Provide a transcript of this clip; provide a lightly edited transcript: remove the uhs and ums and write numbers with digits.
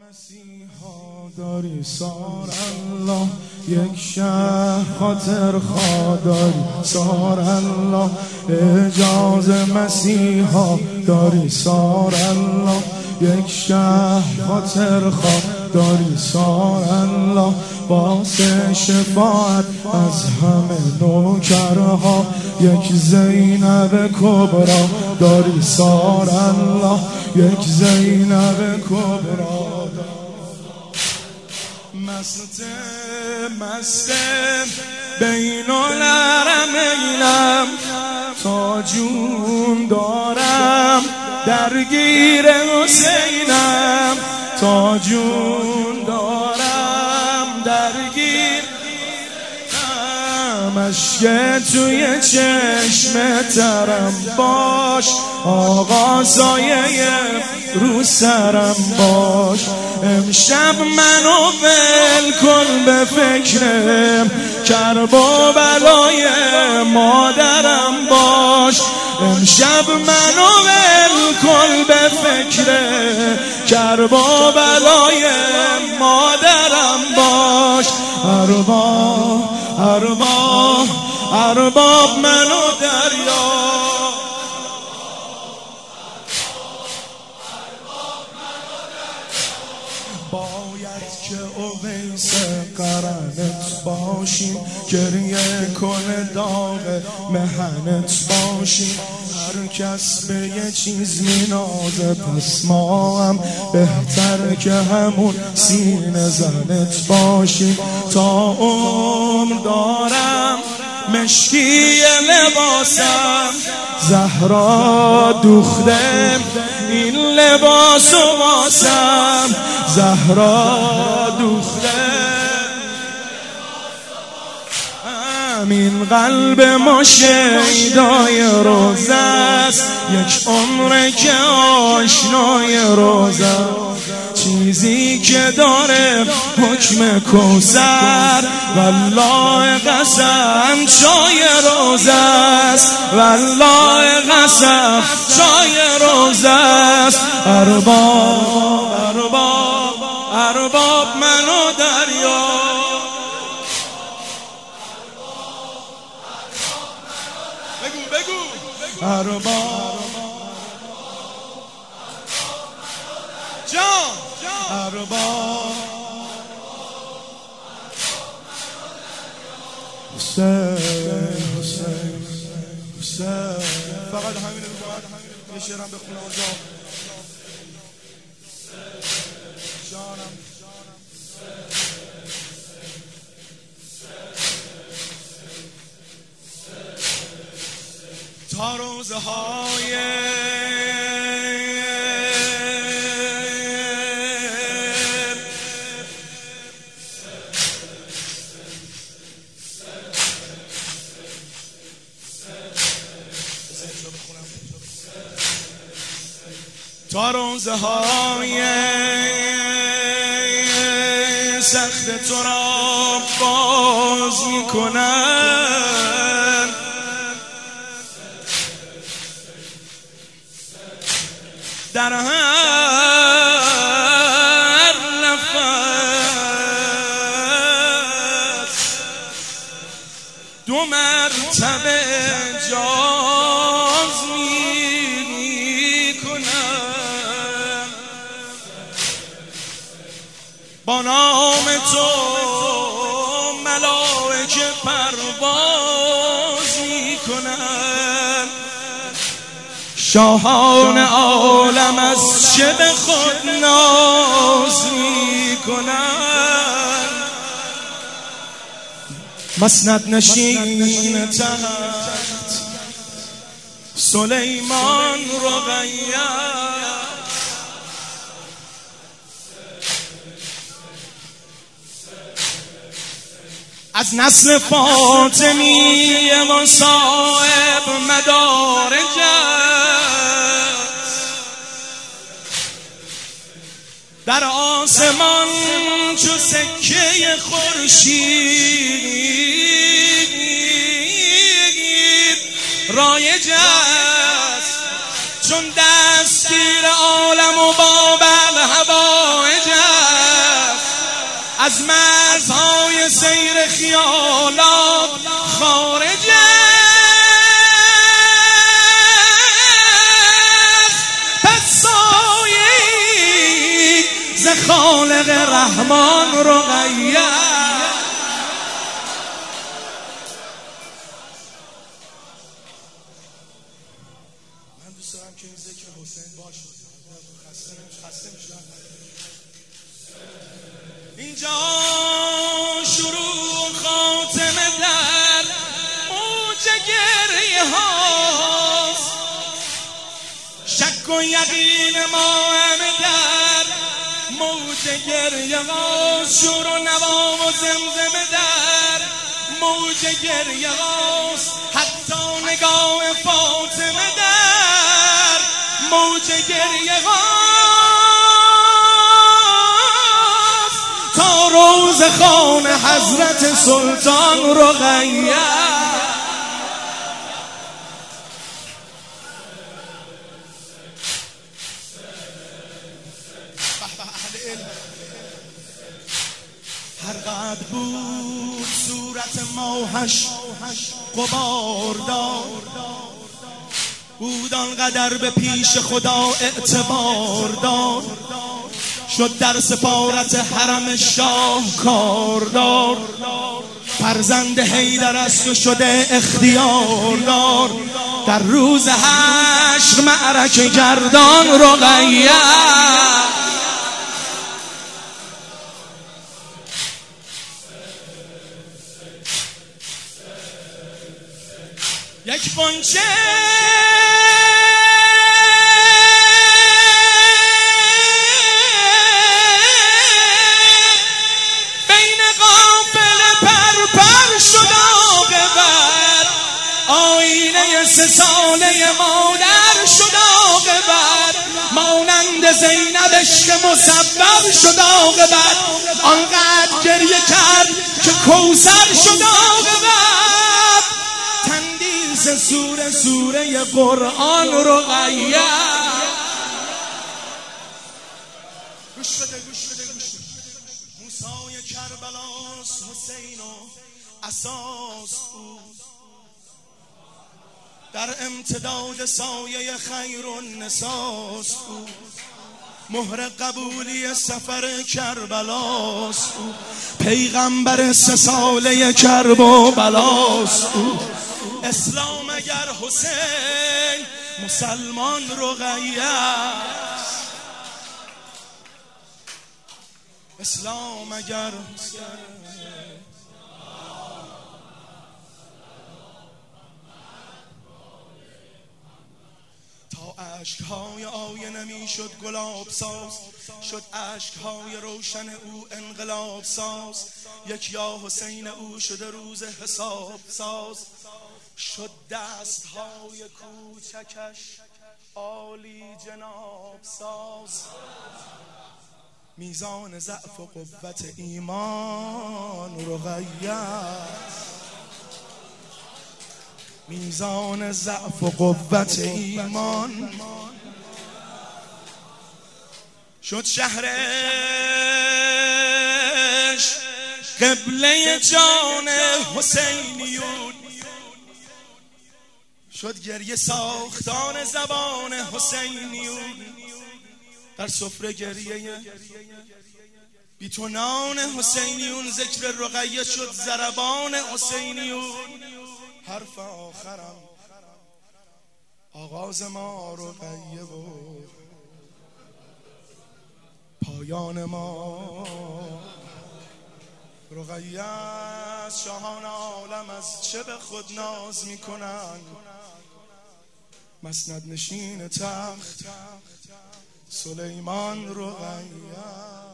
مسیحا داری سار الله، یک شهر خاطر خواه داری سار الله، اجاز مسیحا داری سار الله، یک شهر خاطر خواه داری سار الله، باعث شفاعت از همه نوکرها، یک زینب کبرا داری سار الله، یک زینب کبرا. مست بین الحرمینم، تا جون دارم درگیر حسینم، تا جون دارم درگیر اشک توی چشم ترم باش، آقا سایه رو سرم باش، امشب منو ول کن به فکرم، کرب و بلای مادرم باش، امشب منو ول کن به فکرم، کرب و بلای مادرم باش. ارباب منو دریا، باید که اویس قرنت باشیم، گریه کنه داغ مهنت باشیم، هر کس به یه چیز مینازه، پس ما هم بهتر که همون سینه زنت باشیم، تا عمر دارم مشکی لباسم، زهرا دوخته این لباسو واسم، زهرا دوخته این قلب ما شیدای روزه است، یک عمره که آشنای روزه، چیزی که داره حکم کوثر، والله قسم چای روزه است، والله قسم چای روزه است. ارباب منو دریا، بگو ارباب جان، ارباب حسین فقط همین یه شعرم بخونه آجا جانم. تا روزهای سخت تو را باز میکنن، در هر نفس دو مرتبه جاز میکنن، با نام تو ملائکه پرواز میکنن، شاهان عالم از شب خود ناز میکنن، مسند نشین تحت سلیمان رقیه، از نسل فاطمی و صاحب مدارج در آسمان چو سکه خورشید رایج است، چون دستگیر عالم و باب الهوایج است. از مرزهای سیر خیالات خارجه، پس سایه‌ای ز خالق رحمان رقیه. من دوست دارم که این ذکر حسین باشه. خسته میشم. اینجا شروع خاتمه در موج گریه هاست، شک و یقین ما همه در موج گریه هاست، شور و نوا و زمزمه در موج گریه هاست، حتی نگاه فاطمه در موج گریه هاست، تا روز خان حضرت سلطان رقیه. هر قد بود صورت ماهش غبار دار، بود آنقدر به پیش خدا اعتبار دار، شد در سفارت حرم شاه کاردار، فرزند حیدر است و شده اختیار دار، در روز حشر معرکه گردان رقیه. یک بنچه بین قافله پر شد عاقبت، آینه 3 ساله مادر شد عاقبت، مانند زینب عشق مسبب شد عاقبت، آنقدر گریه کرد که کوثر شد عاقبت، سوره قرآن رقیه. گوش بده. موسی کربلاس، حسین و اساس بود، در امتداد سایه خیرالنساس بود، مهر قبولی سفر کربلاس بود، پیغمبر 3 ساله کرب و بلاس بود. اسلام اگر حسین، مسلمان رقیه است. اسلام اگر تا اشکهای آینه می شد گلاب ساز، شد اشکهای روشن او انقلاب ساز، یک یا حسین او شده روز حساب ساز، شد دستهای کوچکش عالی جناب ساز، میزان ضعف و قوت ایمان رقیه، میزان ضعف و قوت ایمان. شد شهرش قبله جان حسینیون، شد گریه ساختان زبان حسینیون، در سفره گریه بی تو نان حسینیون، ذکر رقیه شد ضربان حسینیون. حرف آخرم آغاز ما رقیه و پایان ما رقیه است. شاهان عالم از چه به خود ناز میکنن، مسند نشین تخت سلیمان رقیه.